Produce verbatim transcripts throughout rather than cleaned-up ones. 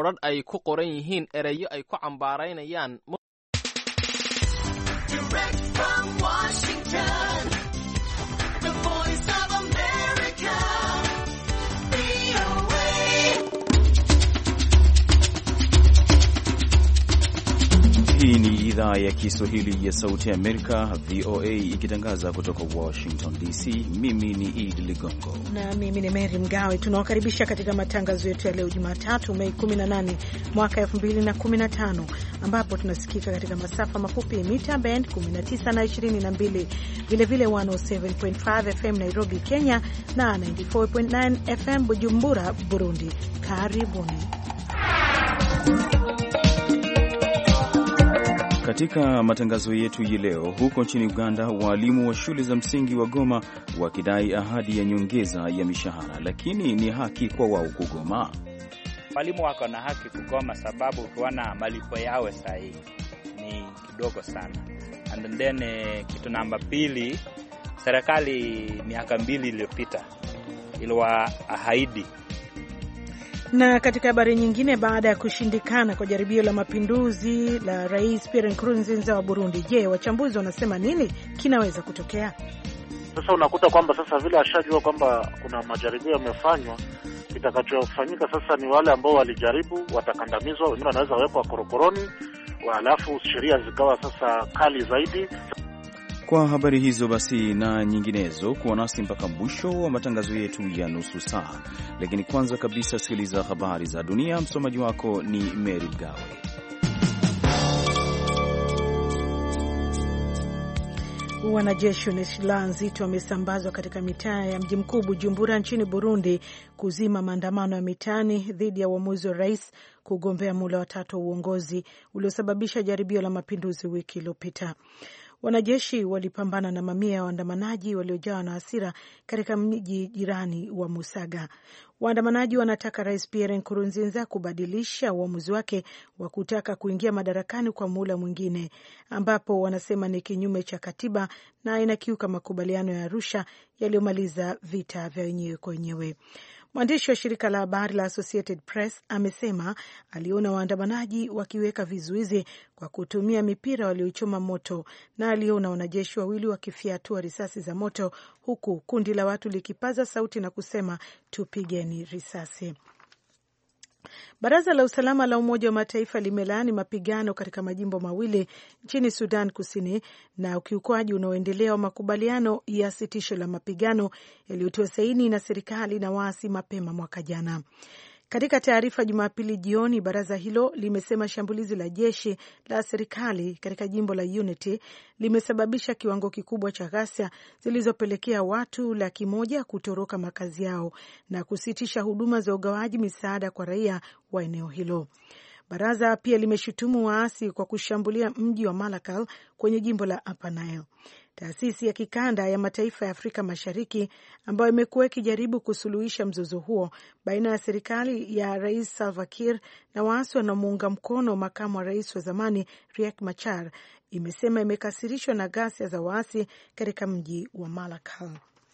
boodhadh ay ku qoran yihiin ereyo ay ku cambaaraynayaan. Hii ni idhaa ya Kiswahili ya Sauti ya Amerika, V O A, ikitangaza kutoka Washington D C. Mimi ni Idi Ligongo na mimi ni Mary Mgawe. Tunawakaribisha katika matangazo yetu ya leo Jumatatu, Mei kumi na nane mwaka elfu mbili na kumi na tano, ambapo tunasikika katika masafa mafupi mita band kumi na tisa na ishirini na mbili, vile vile mia moja saba nukta tano F M Nairobi, Kenya, na tisini na nne nukta tisa F M Bujumbura, Burundi. Karibuni. Katika matangazo yetu hii leo, huko nchini Uganda, walimu wa shule za msingi wa Goma wakidai ahadi ya nyongeza ya mishahara, lakini ni haki kwa wao kugoma. Walimu wako na haki kugoma sababu tuona malipo yao sahihi ni kidogo sana. And then kitu namba pili, serikali miaka mbili iliyopita iliwaahidi. Na katika habari nyingine, baada ya kushindikana kwa jaribio la mapinduzi la Rais Pierre Nkurunziza wa Burundi, je, wachambuzi wanasema nini kinaweza kutokea? Sasa unakuta kwamba sasa vile ashajua kwamba kuna majaribio yamefanywa, kitakachofanyika sasa ni wale ambao walijaribu watakandamizwa, wengine wanaweza wekwa korokoroni, halafu sheria zikawa sasa kali zaidi. Kwa habari hizo basi na nyinginezo, kuwa nasi mpaka mwisho wa matangazo yetu ya nusu saa. Lakini kwanza kabisa, sikiliza habari za dunia. Msomaji wako ni Mary Gawe. Wanajeshi wenye silaha nzito wamesambazwa katika mitaa ya mji mkuu Bujumbura nchini Burundi kuzima maandamano ya mitaani dhidi ya uamuzi wa rais kugombea muhula wa tatu wa uongozi uliosababisha jaribio la mapinduzi wiki iliyopita. Wanajeshi walipambana na mamia ya waandamanaji waliojawa na hasira katika mji jirani wa Musaga. Waandamanaji wanataka Rais Pierre Nkurunziza kubadilisha uamuzi wake wa kutaka kuingia madarakani kwa muhula mwingine, ambapo wanasema ni kinyume cha katiba na inakiuka makubaliano ya Arusha yaliyomaliza vita vya wenyewe kwa wenyewe. Mwandishi wa shirika la habari la Associated Press amesema aliona waandamanaji wakiweka vizuizi kwa kutumia mipira waliochoma moto, na aliona wanajeshi wawili wakifyatua risasi za moto, huku kundi la watu likipaza sauti na kusema tupigeni risasi. Baraza la usalama la Umoja wa Mataifa limelaani mapigano katika majimbo mawili nchini Sudan Kusini na ukiukwaji unaoendelea wa makubaliano ya sitisho la mapigano yaliyotiwa saini na serikali na waasi mapema mwaka jana. Katika taarifa Jumapili jioni, baraza hilo limesema shambulizi la jeshi la serikali katika jimbo la Unity limesababisha kiwango kikubwa cha ghasia zilizopelekea watu laki moja kutoroka makazi yao na kusitisha huduma za ugawaji misaada kwa raia wa eneo hilo. Baraza pia limeshutumu waasi kwa kushambulia mji wa Malakal kwenye jimbo la Upper Nile. Taasisi ya kikanda ya mataifa ya Afrika Mashariki ambayo imekuwa ikijaribu kusuluhisha mzozo huo baina ya serikali ya Rais Salva Kiir na waasi wanaomuunga mkono makamu wa rais wa zamani Riek Machar imesema imekasirishwa na ghasia za waasi katika mji wa Malakal.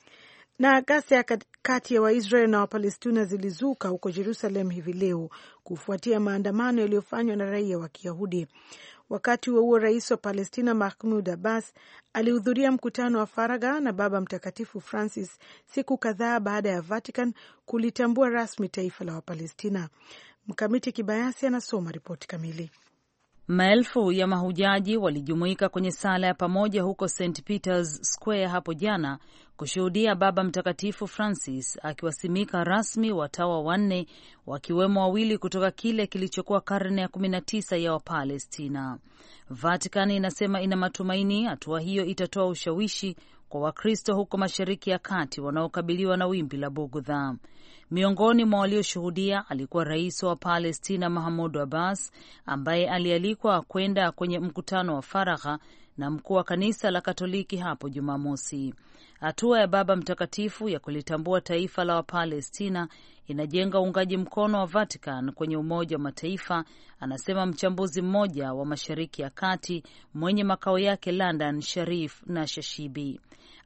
Na ghasia kati ya Waisrael na Wapalestina zilizuka huko Jerusalem hivi leo kufuatia maandamano yaliyofanywa na raia wa Kiyahudi. Wakati huo huo, rais wa Palestina Mahmoud Abbas alihudhuria mkutano wa faragha na Baba Mtakatifu Francis siku kadhaa baada ya Vatican kulitambua rasmi taifa la Wapalestina. Mkamiti Kibayasi anasoma ripoti kamili. Maelfu ya mahujaji walijumuika kwenye sala ya pamoja huko Saint Peter's Square hapo jana kushuhudia Baba Mtakatifu Francis akiwasimika rasmi watawa wanne, wakiwemo wawili kutoka kile kilichokuwa karne ya kumi na tisa ya Wapalestina. Vatican inasema ina matumaini hatua hiyo itatoa ushawishi kwa Wakristo huko Mashariki ya Kati wanaokabiliwa na wimbi la bugudha. Miongoni mwa walioshuhudia alikuwa rais wa Palestina Mahmoud Abbas, ambaye alialikwa kwenda kwenye mkutano wa faragha na mkuu wa kanisa la Katoliki hapo Jumamosi. Hatua ya Baba Mtakatifu ya kulitambua taifa la Wapalestina inajenga uungaji mkono wa Vatican kwenye Umoja wa Mataifa, anasema mchambuzi mmoja wa Mashariki ya Kati mwenye makao yake London, Sharif na Shashibi.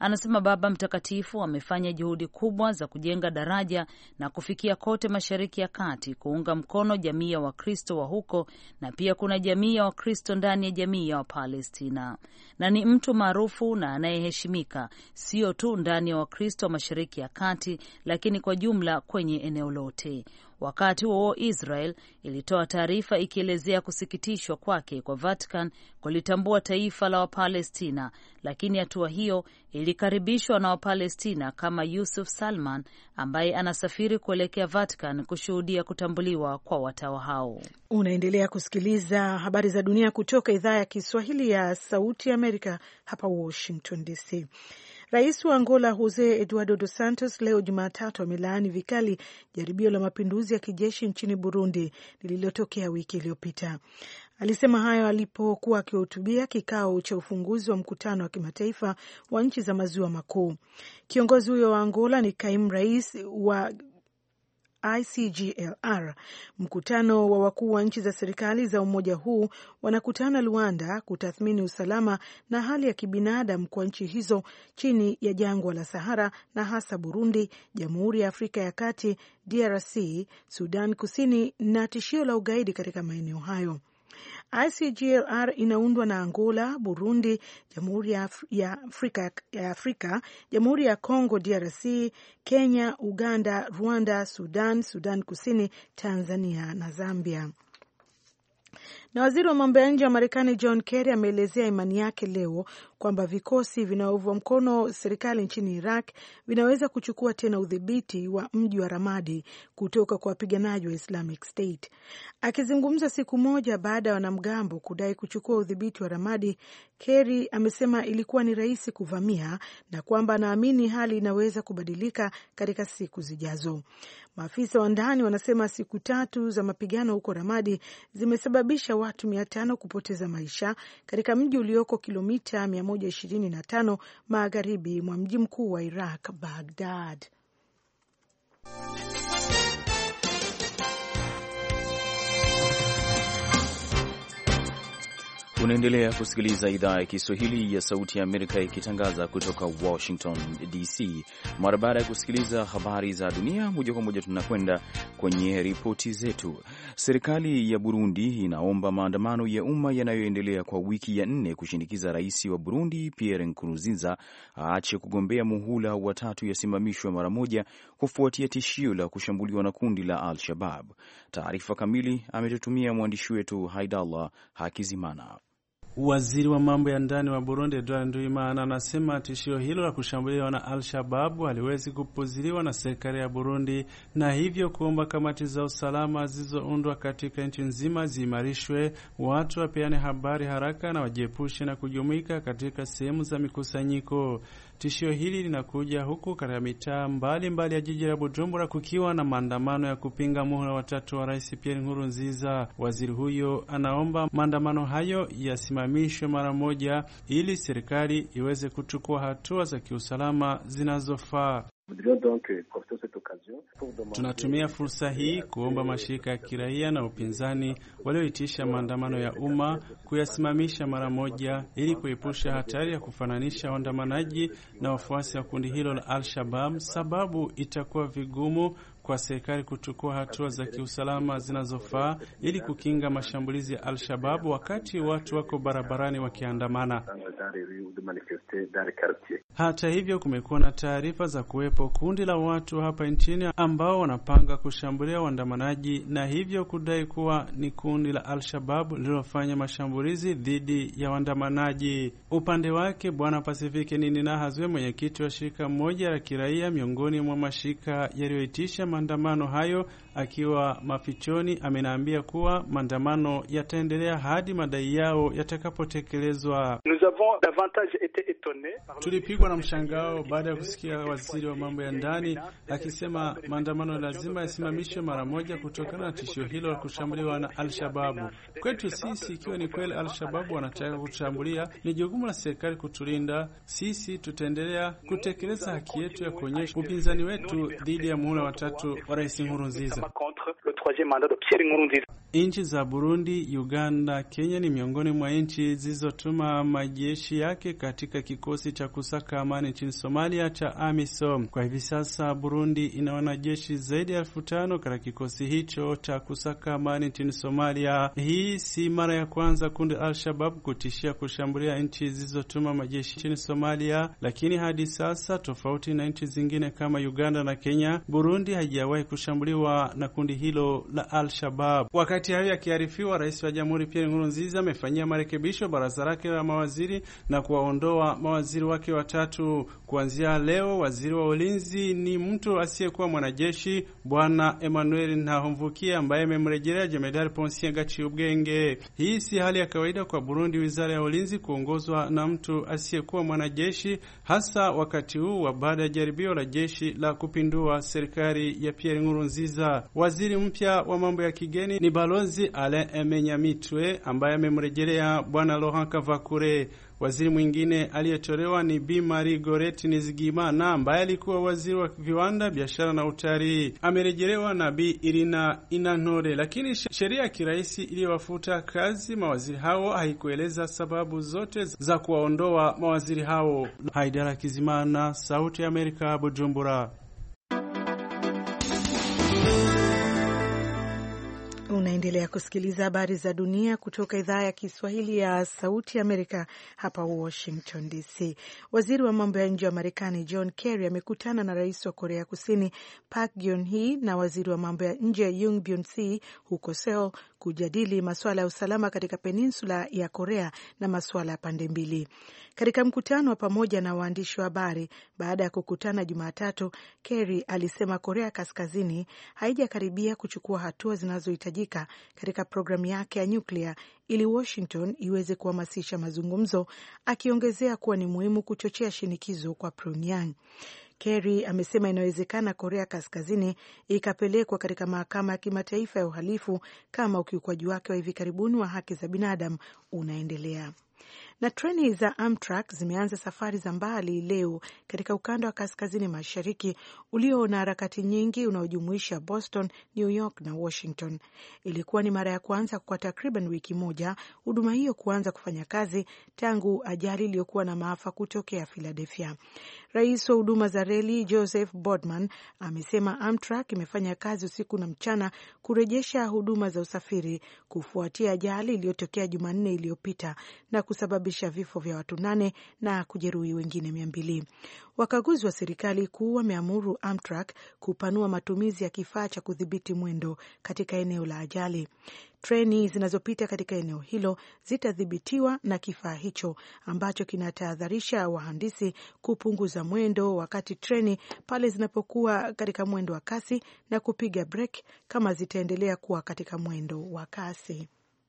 Anasema Baba Mtakatifu amefanya juhudi kubwa za kujenga daraja na kufikia kote Mashariki ya Kati, kuunga mkono jamii ya Wakristo wa huko, na pia kuna jamii ya Wakristo ndani ya jamii ya Wapalestina, na ni mtu maarufu na anayeheshimika sio tu ndani ya Wakristo wa Mashariki ya Kati, lakini kwa jumla kwenye eneo lote. Wakati huo Israel ilitoa taarifa ikielezea kusikitishwa kwake kwa Vatican kulitambua taifa la Wapalestina, lakini hatua hiyo ilikaribishwa na Wapalestina kama Yusuf Salman ambaye anasafiri kuelekea Vatican kushuhudia kutambuliwa kwa watawa hao. Unaendelea kusikiliza habari za dunia kutoka idhaa ya Kiswahili ya Sauti ya Amerika hapa Washington D C. Rais wa Angola Jose Eduardo dos Santos leo Jumatatu amelaani vikali jaribio la mapinduzi ya kijeshi nchini Burundi lililotokea wiki iliyopita. Alisema hayo alipokuwa akihutubia kikao cha ufunguzi wa mkutano wa kimataifa wa nchi za maziwa makuu. Kiongozi huyo wa Angola ni kaimu rais wa I C G L R. Mkutano wa wakuu wa nchi za serikali za umoja huu wanakutana Luanda kutathmini usalama na hali ya kibinadamu kwa nchi hizo chini ya jangwa la Sahara, na hasa Burundi, Jamhuri ya Afrika ya Kati, D R C, Sudan Kusini na tishio la ugaidi katika maeneo hayo. I C G L R inaundwa na Angola, Burundi, Jamhuri ya Afrika ya Afrika, Jamhuri ya Kongo D R C, Kenya, Uganda, Rwanda, Sudan, Sudan Kusini, Tanzania na Zambia. Na waziri wa mambo ya nje wa Marekani John Kerry ameelezea imani yake leo kwamba vikosi vinaounga mkono serikali nchini Iraq vinaweza kuchukua tena udhibiti wa mji wa Ramadi kutoka kwa wapiganaji wa Islamic State. Akizungumza siku moja baada ya wanamgambo kudai kuchukua udhibiti wa Ramadi, Kerry amesema ilikuwa ni rahisi kuvamia na kwamba anaamini hali inaweza kubadilika katika siku zijazo. Maafisa wa ndani wanasema siku tatu za mapigano huko Ramadi zimesababisha watu mia tano kupoteza maisha katika mji ulioko kilomita mia moja ishirini na tano magharibi mwa mji mkuu wa Iraq, Baghdad. Unaendelea kusikiliza idhaa ya Kiswahili ya Sauti ya Amerika ikitangaza kutoka Washington D C. Mara baada ya kusikiliza habari za dunia, moja kwa moja tunakwenda kwenye ripoti zetu. Serikali ya Burundi inaomba maandamano ya umma yanayoendelea kwa wiki ya nne kushinikiza rais wa Burundi Pierre Nkurunziza aache kugombea muhula wa tatu yasimamishwe mara moja kufuatia tishio la kushambuliwa na kundi la Al-Shabaab. Taarifa kamili ametutumia mwandishi wetu Haidallah Hakizimana. Waziri wa mambo ya ndani wa Burundi Edouard Nduwimana anasema tishio hilo la kushambuliwa na Al-Shabaab haliwezi kupuziliwa na serikali ya Burundi, na hivyo kuomba kamati za usalama zilizoundwa katika nchi nzima ziimarishwe, watu wapeane habari haraka na wajiepushe na kujumuika katika sehemu za mikusanyiko. Tishio hili linakuja huku katika mitaa mbalimbali ya jiji la Bujumbura kukiwa na maandamano ya kupinga muhula watatu wa Rais Pierre Nkurunziza. Waziri huyo anaomba maandamano hayo yasimamishwe mara moja ili serikali iweze kuchukua hatua za kiusalama zinazofaa. Tunatumia fursa hii kuomba mashirika ya kiraia na upinzani walioitisha maandamano ya umma kuyasimamisha mara moja ili kuepusha hatari ya kufananisha waandamanaji na wafuasi wa kundi hilo la Al-Shabaab, sababu itakuwa vigumu kwa serikali kuchukua hatua za kiusalama zinazofaa ili kukinga mashambulizi ya Al-Shabaab wakati watu wako barabarani wakiandamana. Hata hivyo, kumekuwa na taarifa za kuwepo kundi la watu hapa nchini ambao wanapanga kushambulia waandamanaji na hivyo kudai kuwa ni kundi la Al-Shabaab lililofanya mashambulizi dhidi ya waandamanaji. Upande wake, Bwana Pasifike Ninahazwe, mwenyekiti wa shirika moja la kiraia miongoni mwa mashirika yaliyoitisha maandamano hayo, akiwa mafichoni, amenaambia kuwa maandamano yataendelea hadi madai yao yatakapotekelezwa. Tulipigwa na mshangao baada ya kusikia waziri wa mambo ya ndani akisema maandamano lazima yasimamishwe mara moja kutokana na tishio hilo la kushambuliwa na Al-Shabaab. Kwetu sisi, ikiwa ni kweli Al-Shabaab wanataka kutushambulia, ni jukumu la serikali kutulinda. Sisi tutaendelea kutekeleza haki yetu ya kuonyesha upinzani wetu dhidi ya muhula watatu wa Rais Nkurunziza. Nchi za Burundi, Uganda, Kenya ni miongoni mwa nchi zilizotuma majeshi yake katika kikosi cha kusaka amani nchini Somalia cha AMISOM. Kwa hivi sasa Burundi ina wanajeshi zaidi ya elfu tano katika kikosi hicho cha kusaka amani nchini Somalia. Hii si mara ya kwanza kundi Al-Shabaab kutishia kushambulia nchi zilizotuma majeshi nchini Somalia, lakini hadi sasa, tofauti na nchi zingine kama Uganda na Kenya, Burundi haijawahi kushambuliwa na kundi hilo la Al-Shabaab. Wakati hayo yakiarifiwa, Rais wa Jamhuri Pierre Nkurunziza amefanyia marekebisho baraza lake la mawaziri na kuwaondoa mawaziri wake watatu. Kuanzia leo, waziri wa ulinzi ni mtu asiyekuwa mwanajeshi, Bwana Emmanuel Ntahomvukiye, ambaye amemrejelea Jemedari Ponsier Gaciubwenge. Hii si hali ya kawaida kwa Burundi, wizara ya ulinzi kuongozwa na mtu asiyekuwa mwanajeshi, hasa wakati huu wa baada ya jaribio la jeshi la kupindua serikali ya Pierre Nkurunziza. Waziri mpya wa mambo ya kigeni ni Balozi Alain Emenyamitwe, ambaye amemrejelea Bwana Laurent Kavakure. Waziri mwingine aliyetolewa ni Bi Marie Goretti Nizigimana, ambaye alikuwa waziri wa viwanda, biashara na utalii. Amerejelewa na Bi Irina Inantore, lakini sheria ya kiraisi iliyowafuta kazi mawaziri hao haikueleza sababu zote za kuwaondoa mawaziri hao. Haidara Kizimana, Sauti ya Amerika, Bujumbura. Unaendelea kusikiliza habari za dunia kutoka idhaa ya Kiswahili ya Sauti Amerika hapa Washington D C. Waziri wa mambo ya nje wa Marekani John Kerry amekutana na rais wa Korea Kusini Park Geun-hye na waziri wa mambo ya nje Yoon Byung-se huko Seoul kujadili masuala ya usalama katika peninsula ya Korea na masuala ya pande mbili. Katika mkutano wa pamoja na waandishi wa habari baada ya kukutana Jumatatu, Kerry alisema Korea Kaskazini haijakaribia kuchukua hatua zinazohitajika katika programu yake ya nyuklia ili Washington iweze kuhamasisha mazungumzo, akiongezea kuwa ni muhimu kuchochea shinikizo kwa Pyongyang. Kerry amesema inawezekana Korea Kaskazini ikapelekwa katika mahakama ya kimataifa ya uhalifu kama ukiukwaji wake wa hivi karibuni wa haki za binadamu unaendelea. Na treni za Amtrak zimeanza safari za mbali leo katika ukanda wa kaskazini mashariki ulio na harakati nyingi unaojumuisha Boston, New York na Washington. Ilikuwa ni mara ya kwanza kwa takriban wiki moja huduma hiyo kuanza kufanya kazi tangu ajali iliyokuwa na maafa kutokea Philadelphia. Rais wa huduma za reli Joseph Boardman amesema Amtrak imefanya kazi usiku na mchana kurejesha huduma za usafiri kufuatia ajali iliyotokea Jumanne iliyopita na kusababisha vifo vya watu nane na kujeruhi wengine mia mbili. Wakaguzi wa serikali kuu wameamuru Amtrak kupanua matumizi ya kifaa cha kudhibiti mwendo katika eneo la ajali. Treni zinazopita katika eneo hilo zitadhibitiwa na kifaa hicho ambacho kinatahadharisha wahandisi kupunguza mwendo wakati treni pale zinapokuwa katika mwendo wa kasi na kupiga break kama zitaendelea kuwa katika mwendo wa kasi.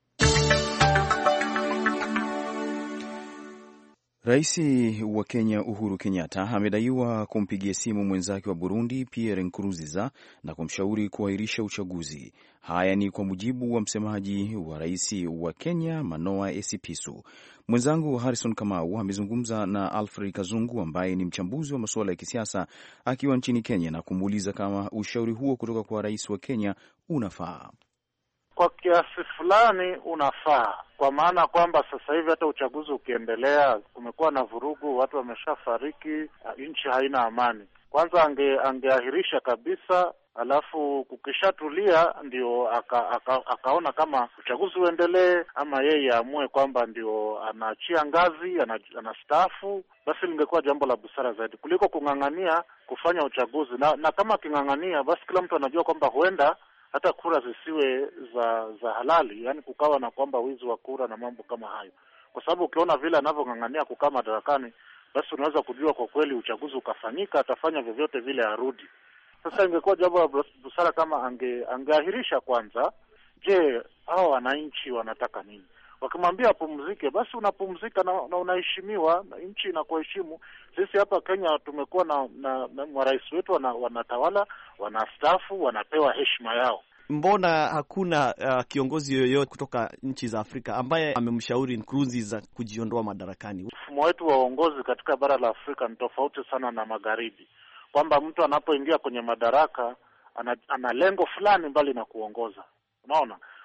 Rais wa Kenya Uhuru Kenyatta amedaiwa kumpigia simu mwenzake wa Burundi Pierre Nkurunziza na kumshauri kuahirisha uchaguzi. Haya ni kwa mujibu wa msemaji wa rais wa Kenya Manoa Esipisu. Mwenzangu Harrison Kamau amezungumza na Alfred Kazungu ambaye ni mchambuzi wa masuala ya kisiasa akiwa nchini Kenya na kumuuliza kama ushauri huo kutoka kwa rais wa Kenya unafaa. Kwa kiasi fulani unafaa, kwa maana kwamba sasa hivi hata uchaguzi ukiendelea, kumekuwa na vurugu, watu wameshafariki, nchi haina amani. Kwanza ange, angeahirisha kabisa, alafu kukishatulia ndio aka, aka, akaona kama uchaguzi uendelee ama yeye aamue kwamba ndio anaachia ngazi, anastaafu, basi lingekuwa jambo la busara zaidi kuliko kung'ang'ania kufanya uchaguzi. Na, na kama king'ang'ania, basi kila mtu anajua kwamba huenda hata kura zisiwe za za halali, yani kukawa na kwamba wizi wa kura na mambo kama hayo. Kwa sababu ukiona vile anavyong'ang'ania kukaa madarakani, basi unaweza kujua kwa kweli uchaguzi ukafanyika atafanya vyovyote vile arudi. Sasa ingekuwa jambo la busara kama ange angeahirisha kwanza. Je, hao wananchi wanataka nini? Wakimwambia apumzike, basi unapumzika na, na unaheshimiwa, na nchi inakuheshimu. Sisi hapa Kenya tumekuwa na, na, na marais wetu wana, wanatawala, wanastaafu, wanapewa heshima yao. Mbona hakuna uh, kiongozi yoyote kutoka nchi za Afrika ambaye amemshauri Nkurunziza kujiondoa madarakani? Mfumo wetu wa uongozi katika bara la Afrika ni tofauti sana na magharibi, kwamba mtu anapoingia kwenye madaraka ana, ana lengo fulani mbali na kuongoza. Unaona?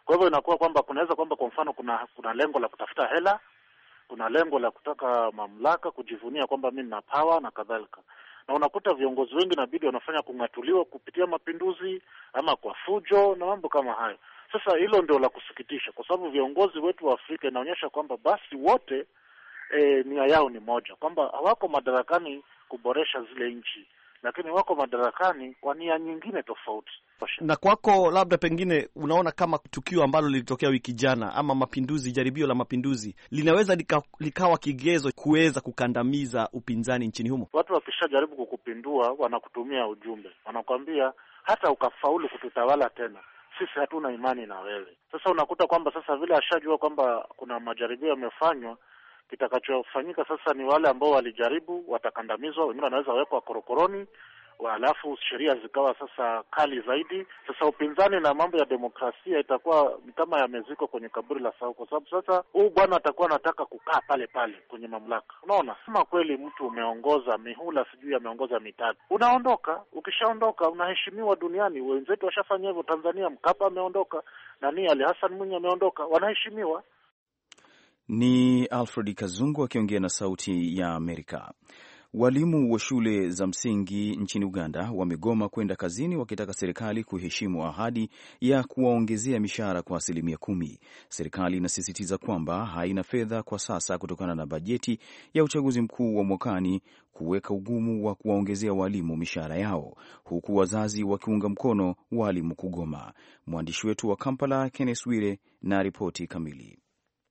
Kwa hivyo inakuwa kwamba kunaweza kwamba kwa mfano kuna kuna lengo la kutafuta hela, kuna lengo la kutaka mamlaka, kujivunia kwamba mimi nina power na kadhalika. Na unakuta viongozi wengi inabidi wanafanya kung'atuliwa kupitia mapinduzi ama kwa fujo na mambo kama hayo. Sasa hilo ndio la kusikitisha, kwa sababu viongozi wetu wa Afrika inaonyesha kwamba basi wote e, nia yao ni moja, kwamba hawako madarakani kuboresha zile nchi, lakini wako madarakani kwa nia nyingine tofauti. Na kwako labda pengine unaona kama tukio ambalo lilitokea wiki jana ama mapinduzi, jaribio la mapinduzi linaweza lika, likawa kigezo kuweza kukandamiza upinzani nchini humo? Watu wakishajaribu kukupindua wanakutumia ujumbe, wanakuambia hata ukafaulu kututawala tena, sisi hatuna imani na wewe. Sasa unakuta kwamba sasa vile ashajua kwamba kuna majaribio yamefanywa, kitakachofanyika sasa ni wale ambao walijaribu watakandamizwa, wengine wanaweza wekwa korokoroni, alafu sheria zikawa sasa kali zaidi. Sasa upinzani na mambo ya demokrasia itakuwa kama yamezikwa kwenye kaburi la sahau, kwa sababu sasa huu bwana atakuwa anataka kukaa pale pale kwenye mamlaka. Unaona, kama kweli mtu umeongoza mihula sijui ameongoza mitatu, unaondoka. Ukishaondoka unaheshimiwa duniani. Wenzetu washafanya hivyo. Tanzania, Mkapa ameondoka, nani Ali Hassan Mwinyi ameondoka, wanaheshimiwa. Ni Alfred Kazungu akiongea na Sauti ya Amerika. Walimu wa shule za msingi nchini Uganda wamegoma kwenda kazini wakitaka serikali kuheshimu ahadi ya kuwaongezea mishahara kwa asilimia kumi. Serikali inasisitiza kwamba haina fedha kwa sasa kutokana na bajeti ya uchaguzi mkuu wa mwakani kuweka ugumu wa kuwaongezea walimu mishahara yao, huku wazazi wakiunga mkono walimu kugoma. Mwandishi wetu wa Kampala Kenneth Wire na ripoti kamili.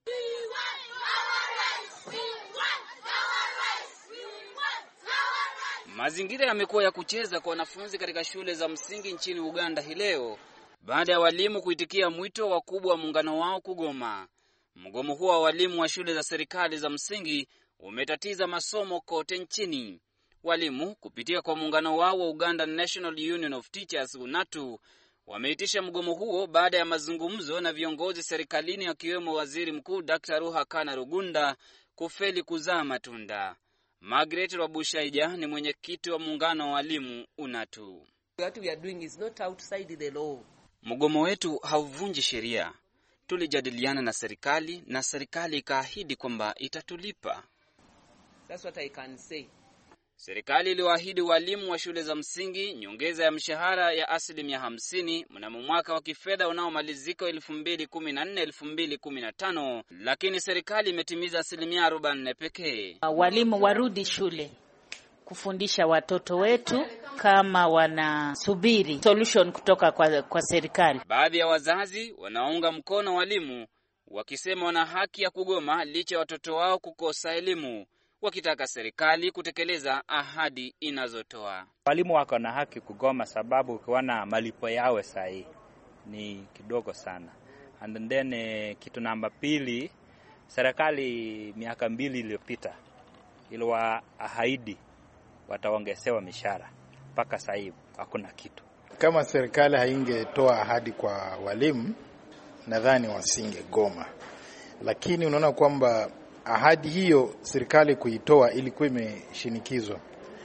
Mazingira yamekuwa ya kucheza kwa wanafunzi katika shule za msingi nchini Uganda hii leo baada ya walimu kuitikia mwito wa kubwa wa muungano wao kugoma. Mgomo huo wa walimu wa shule za serikali za msingi umetatiza masomo kote nchini. Walimu kupitia kwa muungano wao wa Uganda National Union of Teachers UNATU wameitisha mgomo huo baada ya mazungumzo na viongozi serikalini akiwemo Waziri Mkuu Daktari Ruhakana Rugunda kufeli kuzaa matunda. Margaret Wabushaija ni mwenyekiti wa muungano wa walimu UNATU. What we are doing is not outside the law. Mgomo wetu hauvunji sheria. Tulijadiliana na serikali na serikali ikaahidi kwamba itatulipa. That's what I can say. Serikali iliwaahidi walimu wa shule za msingi nyongeza ya mshahara ya asilimia hamsini mnamo mwaka wa kifedha unaomalizika elfu mbili kumi na nne elfu mbili kumi na tano, lakini serikali imetimiza asilimia arobaini pekee. Walimu warudi shule kufundisha watoto wetu kama wanasubiri solution kutoka kwa, kwa serikali. Baadhi ya wazazi wanaunga mkono walimu wakisema wana haki ya kugoma licha ya watoto wao kukosa elimu, wakitaka serikali kutekeleza ahadi inazotoa. Walimu wako na haki kugoma sababu ukiona malipo yao sahi ni kidogo sana. And then eh, kitu namba pili, serikali miaka mbili iliyopita iliwaahidi wataongezewa mishahara, mpaka sasa hivi hakuna kitu. Kama serikali haingetoa ahadi kwa walimu, nadhani wasingegoma. Lakini unaona kwamba ahadi hiyo serikali kuitoa ilikuwa imeshinikizwa.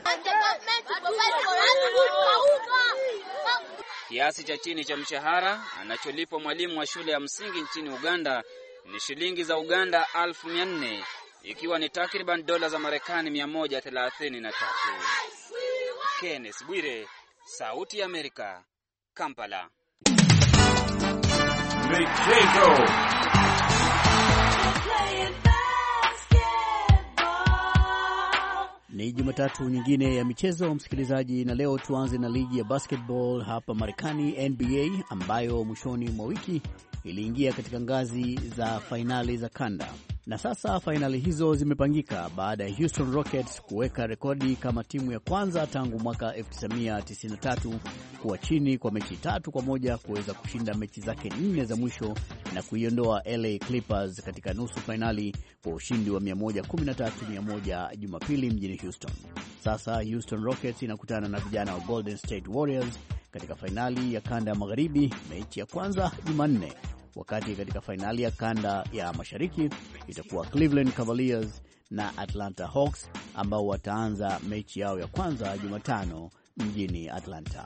Kiasi cha chini cha mshahara anacholipwa mwalimu wa shule ya msingi nchini Uganda ni shilingi za Uganda elfu mia nne, ikiwa ni takriban dola za Marekani mia moja thelathini na tatu. Kenneth Bwire, Sauti ya Amerika, Kampala. Michezo. Ni Jumatatu nyingine ya michezo, msikilizaji, na leo tuanze na ligi ya basketball hapa Marekani, N B A, ambayo mwishoni mwa wiki iliingia katika ngazi za fainali za kanda. Na sasa fainali hizo zimepangika baada ya Houston Rockets kuweka rekodi kama timu ya kwanza tangu mwaka elfu tisa mia tisini na tatu kuwa chini kwa mechi tatu kwa moja kuweza kushinda mechi zake nne za mwisho na kuiondoa L A Clippers katika nusu fainali kwa ushindi wa mia moja kumi na tatu mia moja Jumapili mjini Houston. Sasa Houston Rockets inakutana na vijana wa Golden State Warriors katika fainali ya kanda ya magharibi, mechi ya kwanza Jumanne, wakati katika fainali ya kanda ya mashariki itakuwa Cleveland Cavaliers na Atlanta Hawks ambao wataanza mechi yao ya kwanza Jumatano mjini Atlanta.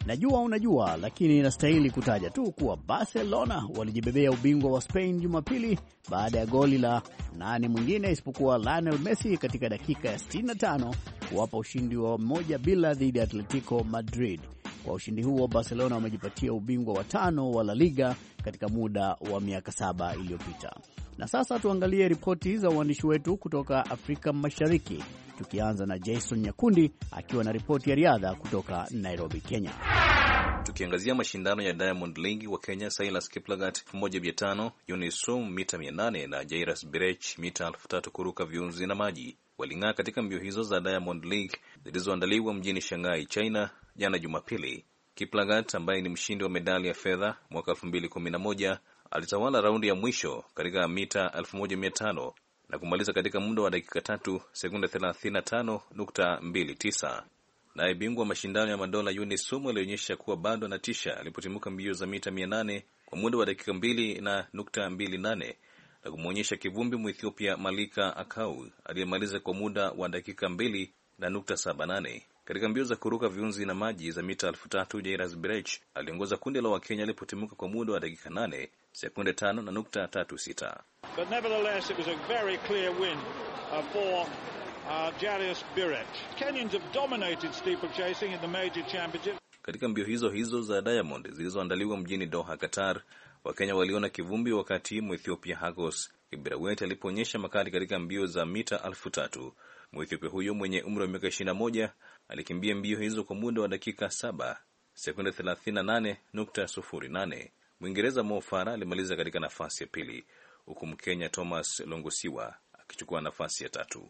Najua unajua, lakini inastahili kutaja tu kuwa Barcelona walijibebea ubingwa wa Spain Jumapili baada ya goli la nane mwingine isipokuwa Lionel Messi katika dakika ya sitini na tano kuwapa ushindi wa moja bila dhidi ya Atletico Madrid. Kwa ushindi huo, Barcelona wamejipatia ubingwa wa tano wa La Liga katika muda wa miaka saba iliyopita. Na sasa tuangalie ripoti za uandishi wetu kutoka Afrika Mashariki, tukianza na Jason Nyakundi akiwa na ripoti ya riadha kutoka Nairobi, Kenya. Tukiangazia mashindano ya Diamond League, wa Kenya Silas Kiplagat moja mia tano, Eunice Sum mita mia nane na Jairus Birech mita elfu tatu kuruka viunzi na maji waling'aa katika mbio hizo za Diamond League zilizoandaliwa mjini Shanghai, China jana Jumapili. Kiplagat ambaye ni mshindi wa medali ya fedha mwaka elfu mbili kumi na moja alitawala raundi ya mwisho katika mita elfu moja mia tano na kumaliza katika muda wa dakika tatu sekunde thelathini na tano nukta mbili tisa. Naye bingwa mashindano ya madola Eunice Sum alionyesha kuwa bado anatisha alipotimuka mbio za mita mia nane kwa muda wa dakika mbili na nukta mbili nane na kumwonyesha kivumbi Mwethiopia Malika Akau aliyemaliza kwa muda wa dakika mbili na nukta saba nane. Katika mbio za kuruka viunzi na maji za mita elfu tatu, Jairus Birech aliongoza kundi la Wakenya alipotimuka kwa muda wa dakika nane sekunde tano na nukta tatu sita. But nevertheless it was a very clear win uh, for uh, Jairus Birech. Kenyans have dominated steeplechasing in the major championship. Katika mbio hizo hizo za Diamond zilizoandaliwa mjini Doha, Qatar, Wakenya waliona kivumbi wakati Mwethiopia Hagos Kibrawet alipoonyesha makali katika mbio za mita elfu tatu. Mwethiopia huyo mwenye umri wa miaka ishirini na moja alikimbia mbio hizo kwa muda wa dakika saba sekunde thelathini na nane nukta sufuri nane. Mwingereza Mo Farah alimaliza katika nafasi ya pili, huku Mkenya Thomas Longosiwa akichukua nafasi ya tatu.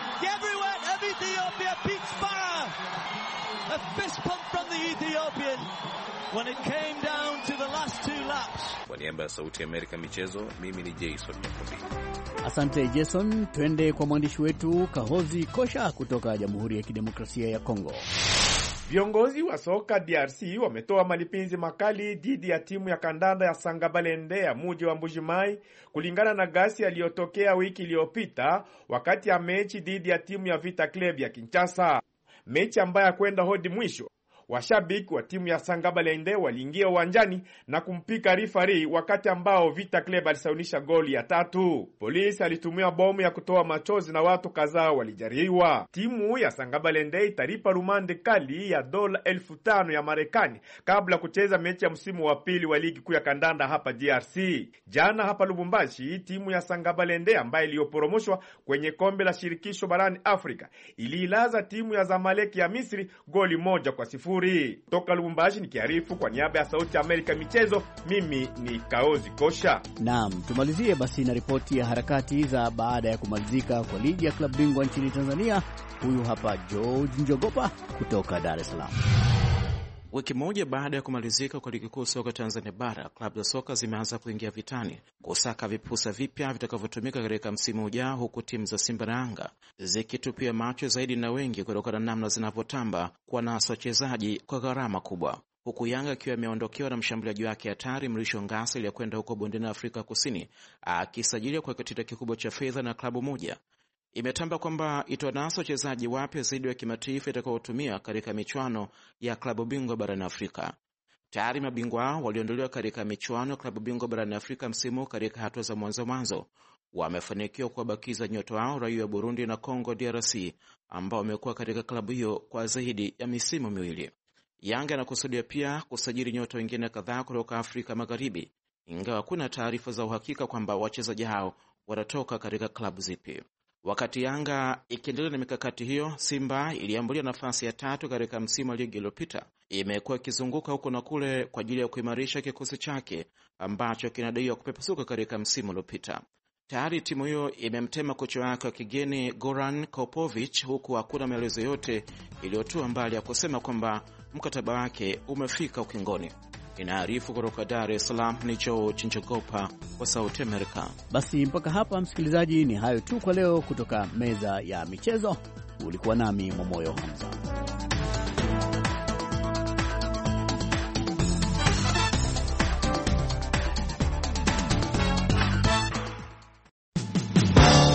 A fist pump from the Ethiopian when it came down to the last two laps. Kwa niaba ya Sauti ya Amerika michezo, mimi ni Jason Nyakundi. Asante Jason. Twende kwa mwandishi wetu Kahozi Kosha kutoka Jamhuri ya Kidemokrasia ya Kongo. Viongozi wa soka D R C wametoa malipinzi makali dhidi ya timu ya kandanda ya Sangabalende ya mji wa Mbujimai kulingana na gasi yaliyotokea wiki iliyopita wakati ya mechi dhidi ya timu ya Vita Club ya Kinshasa. Mechi ambayo kwenda hodi mwisho. Washabiki wa timu ya Sangabalende waliingia uwanjani na kumpika rifari wakati ambao Vita Club alisaunisha goli ya tatu. Polisi alitumia bomu ya kutoa machozi na watu kadhaa walijariwa. Timu ya Sangabalende italipa rumande kali ya dola elfu tano ya Marekani kabla kucheza mechi ya msimu wa pili wa ligi kuu ya kandanda hapa D R C. Jana hapa Lubumbashi, timu ya Sangabalende ambayo iliyoporomoshwa kwenye kombe la shirikisho barani Afrika iliilaza timu ya Zamalek ya Misri goli moja kwa sifuri. Toka Lubumbashi nikiarifu kwa niaba ya Sauti ya Amerika michezo, mimi ni Kaozi Kosha. Naam, tumalizie basi na ripoti ya harakati za baada ya kumalizika kwa ligi ya klabu bingwa nchini Tanzania. Huyu hapa George Njogopa kutoka Dar es Salaam. Wiki moja baada ya kumalizika kwa ligi kuu soka Tanzania bara, klabu za soka zimeanza kuingia vitani kusaka vipusa vipya vitakavyotumika katika msimu ujao, huku timu za Simba na Yanga zikitupia macho zaidi na wengi kutokana na namna zinavyotamba kwa nasa wachezaji kwa gharama kubwa, huku Yanga akiwa ameondokewa na mshambuliaji wake hatari Mrisho Ngasa aliyekwenda huko bondeni Afrika Kusini akisajiliwa kwa kitita kikubwa cha fedha na klabu moja. Imetamba kwamba itawanasa wachezaji wapya zaidi wa kimataifa itakayotumia katika michuano ya klabu bingwa barani Afrika. Tayari mabingwa hao waliondolewa katika michuano ya klabu bingwa barani Afrika msimu katika hatua za mwanzo mwanzo. Wamefanikiwa kuwabakiza nyota wao raia wa Burundi na Congo D R C ambao wamekuwa katika klabu hiyo kwa zaidi ya misimu miwili. Yanga inakusudia pia kusajili nyota wengine kadhaa kutoka Afrika Magharibi, ingawa kuna taarifa za uhakika kwamba wachezaji hao watatoka katika klabu zipi. Wakati Yanga ikiendelea na mikakati hiyo, Simba iliambulia nafasi ya tatu katika msimu wa ligi iliyopita. Imekuwa ikizunguka huko na kule kwa ajili ya kuimarisha kikosi chake ambacho kinadaiwa kupepesuka katika msimu uliopita. Tayari timu hiyo imemtema kocha wake wa kigeni Goran Kopovic, huku hakuna maelezo yote iliyotua mbali ya kusema kwamba mkataba wake umefika ukingoni. Inaarifu kutoka Dar es Salaam ni George Njogopa kwa Sauti Amerika. Basi mpaka hapa msikilizaji, ni hayo tu kwa leo kutoka meza ya michezo. Ulikuwa nami Momoyo Hamza.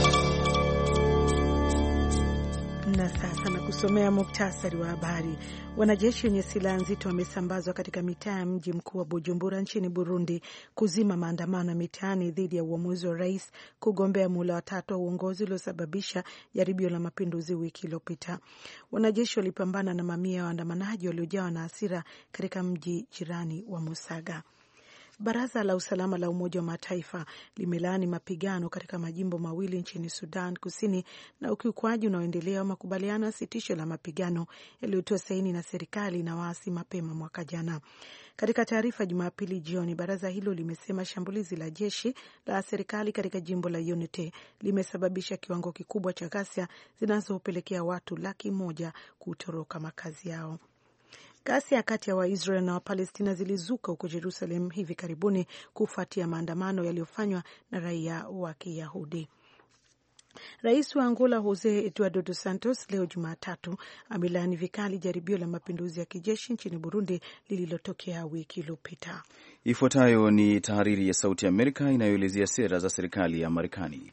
Na sasa na kusomea muktasari wa habari. Wanajeshi wenye silaha nzito wamesambazwa katika mitaa ya mji mkuu wa Bujumbura nchini Burundi kuzima maandamano ya mitaani dhidi ya uamuzi wa rais kugombea muhula wa tatu wa uongozi uliosababisha jaribio la mapinduzi wiki iliyopita. Wanajeshi walipambana na mamia ya waandamanaji waliojawa na hasira katika mji jirani wa Musaga. Baraza la usalama la Umoja wa Mataifa limelaani mapigano katika majimbo mawili nchini Sudan Kusini na ukiukwaji unaoendelea wa makubaliano ya sitisho la mapigano yaliyotoa saini na serikali na waasi mapema mwaka jana. Katika taarifa Jumapili jioni, baraza hilo limesema shambulizi la jeshi la serikali katika jimbo la Unity limesababisha kiwango kikubwa cha ghasia zinazopelekea watu laki moja kutoroka makazi yao. Ghasia kati ya Waisrael na Wapalestina zilizuka huko Jerusalem hivi karibuni kufuatia maandamano yaliyofanywa na raia wa Kiyahudi. Rais wa Angola Jose Eduardo dos Santos leo Jumatatu amelaani vikali jaribio la mapinduzi ya kijeshi nchini Burundi lililotokea wiki iliyopita. Ifuatayo ni tahariri ya Sauti ya Amerika inayoelezea sera za serikali ya Marekani.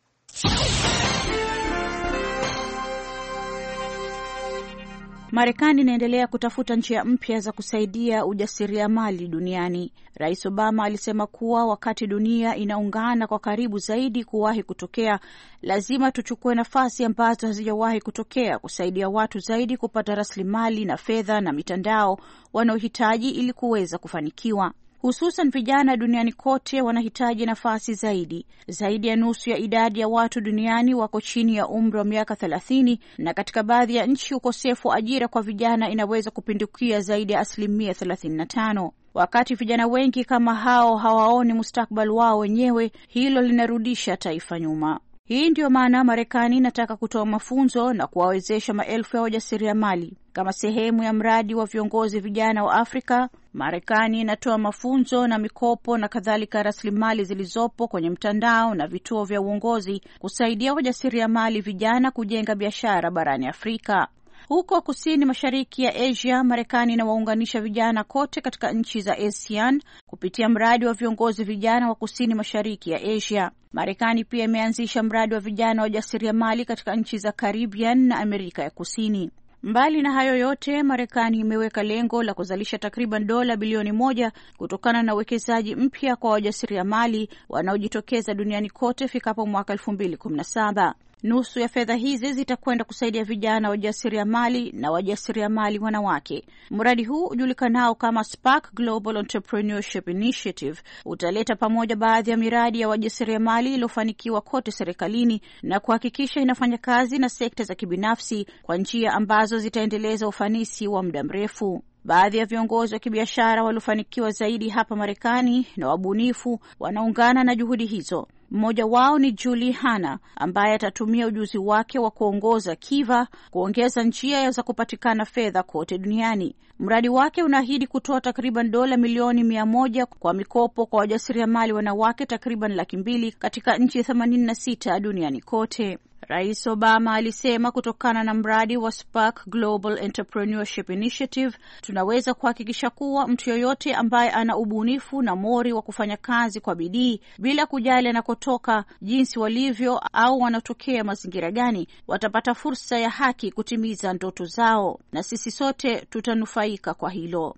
Marekani inaendelea kutafuta njia mpya za kusaidia ujasiriamali duniani. Rais Obama alisema kuwa wakati dunia inaungana kwa karibu zaidi kuwahi kutokea, lazima tuchukue nafasi ambazo hazijawahi kutokea kusaidia watu zaidi kupata rasilimali na fedha na mitandao wanaohitaji ili kuweza kufanikiwa. Hususan vijana duniani kote wanahitaji nafasi zaidi. Zaidi ya nusu ya idadi ya watu duniani wako chini ya umri wa miaka thelathini, na katika baadhi ya nchi ukosefu wa ajira kwa vijana inaweza kupindukia zaidi ya asilimia thelathini na tano. Wakati vijana wengi kama hao hawaoni mustakabali wao wenyewe, hilo linarudisha taifa nyuma. Hii ndio maana Marekani inataka kutoa mafunzo na kuwawezesha maelfu ya wajasiriamali. Kama sehemu ya mradi wa viongozi vijana wa Afrika, Marekani inatoa mafunzo na mikopo na kadhalika rasilimali zilizopo kwenye mtandao na vituo vya uongozi kusaidia wajasiriamali vijana kujenga biashara barani Afrika. Huko kusini mashariki ya Asia, Marekani inawaunganisha vijana kote katika nchi za ASEAN kupitia mradi wa viongozi vijana wa kusini mashariki ya Asia. Marekani pia imeanzisha mradi wa vijana wajasiriamali katika nchi za Caribbean na Amerika ya Kusini. Mbali na hayo yote, Marekani imeweka lengo la kuzalisha takriban dola bilioni moja kutokana na uwekezaji mpya kwa wajasiriamali wanaojitokeza duniani kote fikapo mwaka elfu mbili kumi na saba. Nusu ya fedha hizi zitakwenda kusaidia vijana wajasiriamali na wajasiriamali wanawake. Mradi huu ujulikanao kama Spark Global Entrepreneurship Initiative utaleta pamoja baadhi ya miradi ya wajasiriamali iliyofanikiwa kote serikalini na kuhakikisha inafanya kazi na sekta za kibinafsi kwa njia ambazo zitaendeleza ufanisi wa muda mrefu. Baadhi ya viongozi wa kibiashara waliofanikiwa zaidi hapa Marekani na wabunifu wanaungana na juhudi hizo. Mmoja wao ni Julie Hanna ambaye atatumia ujuzi wake wa kuongoza Kiva kuongeza njia za kupatikana fedha kote duniani. Mradi wake unaahidi kutoa takriban dola milioni mia moja kwa mikopo kwa wajasiriamali wanawake takriban laki mbili katika nchi themanini na sita duniani kote. Rais Obama alisema kutokana na mradi wa Spark Global Entrepreneurship Initiative, tunaweza kuhakikisha kuwa mtu yoyote ambaye ana ubunifu na mori wa kufanya kazi kwa bidii bila kujali anakotoka, jinsi walivyo au wanatokea mazingira gani, watapata fursa ya haki kutimiza ndoto zao, na sisi sote tutanufaika kwa hilo.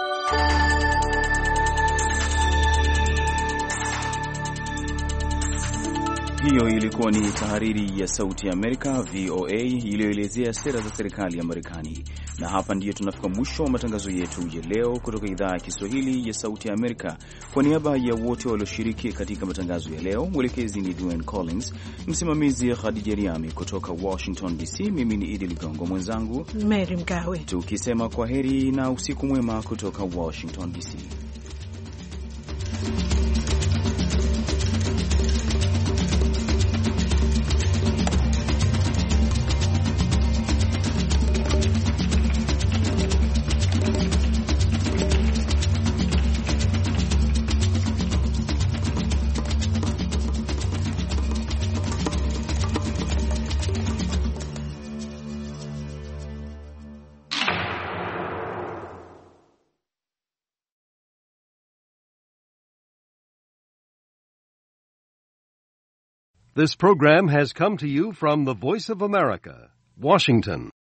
Hiyo ilikuwa ni tahariri ya Sauti ya Amerika V O A iliyoelezea sera za serikali ya Marekani. Na hapa ndiyo tunafika mwisho wa matangazo yetu ya leo kutoka idhaa ya Kiswahili ya Sauti ya Amerika. Kwa niaba ya wote walioshiriki katika matangazo ya leo, mwelekezi ni Dwayne Collins, msimamizi Khadija Riami kutoka Washington D C, mimi ni Idi Ligongo, mwenzangu Mary Mgawe, tukisema kwaheri na usiku mwema kutoka Washington D C. This program has come to you from the Voice of America, Washington.